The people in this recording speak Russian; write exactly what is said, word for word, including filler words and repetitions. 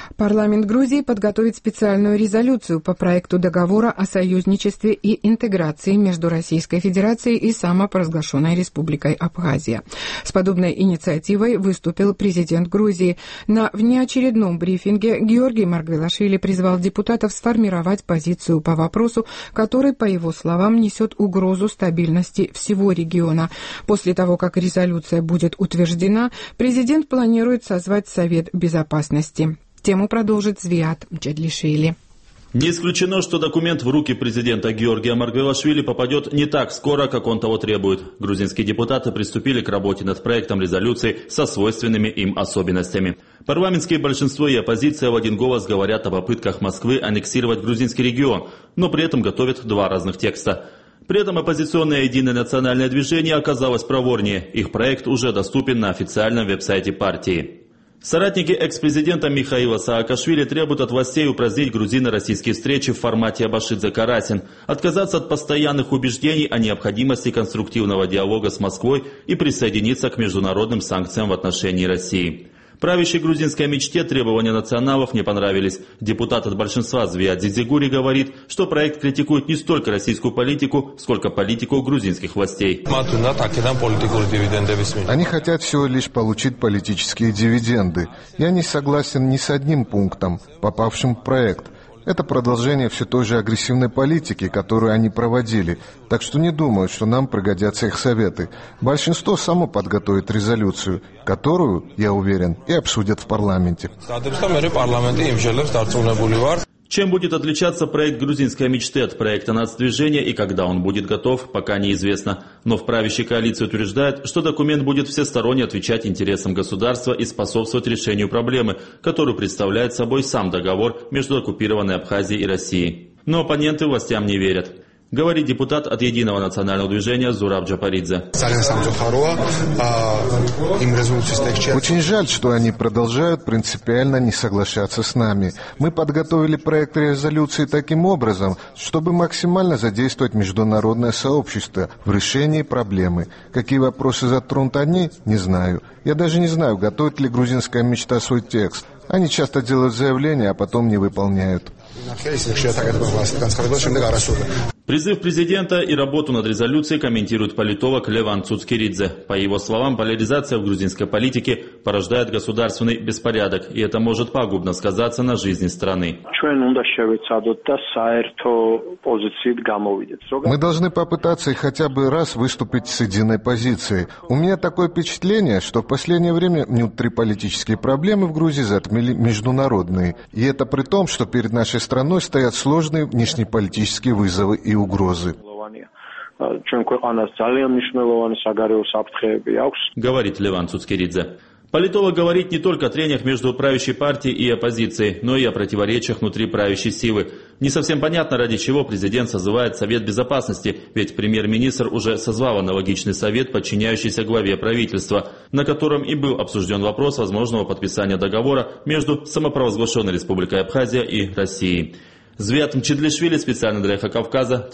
Парламент Грузии подготовит специальную резолюцию по проекту договора о союзничестве и интеграции между Российской Федерацией и самопровозглашенной Республикой Абхазия. С подобной инициативой выступил президент Грузии. На внеочередном брифинге Георгий Маргвелашвили призвал депутатов сформировать позицию по вопросу, который, по его словам, несет угрозу стабильности всего региона. После того, как резолюция будет утверждена, президент планирует созвать Совет Безопасности. Тему продолжит Звиат Мчедлишвили. Не исключено, что документ в руки президента Георгия Маргвелашвили попадет не так скоро, как он того требует. Грузинские депутаты приступили к работе над проектом резолюции со свойственными им особенностями. Парламентское большинство и оппозиция в один голос говорят о попытках Москвы аннексировать грузинский регион, но при этом готовят два разных текста. При этом оппозиционное единое национальное движение оказалось проворнее. Их проект уже доступен на официальном веб-сайте партии. Соратники экс-президента Михаила Саакашвили требуют от властей упразднить грузино-российские встречи в формате Абашидзе-Карасин, отказаться от постоянных убеждений о необходимости конструктивного диалога с Москвой и присоединиться к международным санкциям в отношении России. Правящей грузинской мечте требования националов не понравились. Депутат от большинства Звиат Зизигури говорит, что проект критикует не столько российскую политику, сколько политику грузинских властей. Они хотят всего лишь получить политические дивиденды. Я не согласен ни с одним пунктом, попавшим в проект. Это продолжение все той же агрессивной политики, которую они проводили, так что не думаю, что нам пригодятся их советы. Большинство само подготовит резолюцию, которую, я уверен, и обсудят в парламенте. Чем будет отличаться проект грузинской мечты от проекта нацдвижения и когда он будет готов, пока неизвестно. Но в правящей коалиции утверждают, что документ будет всесторонне отвечать интересам государства и способствовать решению проблемы, которую представляет собой сам договор между оккупированной Абхазией и Россией. Но оппоненты властям не верят. Говорит депутат от Единого национального движения Зураб Джапаридзе. Очень жаль, что они продолжают принципиально не соглашаться с нами. Мы подготовили проект резолюции таким образом, чтобы максимально задействовать международное сообщество в решении проблемы. Какие вопросы затронут они, не знаю. Я даже не знаю, готовит ли грузинская мечта свой текст. Они часто делают заявления, а потом не выполняют. Призыв президента и работу над резолюцией комментирует политолог Леван Цуцкеридзе. По его словам, поляризация в грузинской политике порождает государственный беспорядок, и это может пагубно сказаться на жизни страны. Мы должны попытаться и хотя бы раз выступить с единой позицией. У меня такое впечатление, что в последнее время внутриполитические проблемы в Грузии затмили международные. И это при том, что перед нашей страной стоят сложные внешнеполитические вызовы и угрозы. Говорит Леван Цуцкеридзе. Политолог говорит не только о трениях между правящей партией и оппозицией, но и о противоречиях внутри правящей силы. Не совсем понятно, ради чего президент созывает Совет Безопасности, ведь премьер-министр уже созвал аналогичный совет, подчиняющийся главе правительства, на котором и был обсужден вопрос возможного подписания договора между самопровозглашенной Республикой Абхазия и Россией. Звиат Мчедлишвили специально для «Эхо Кавказа».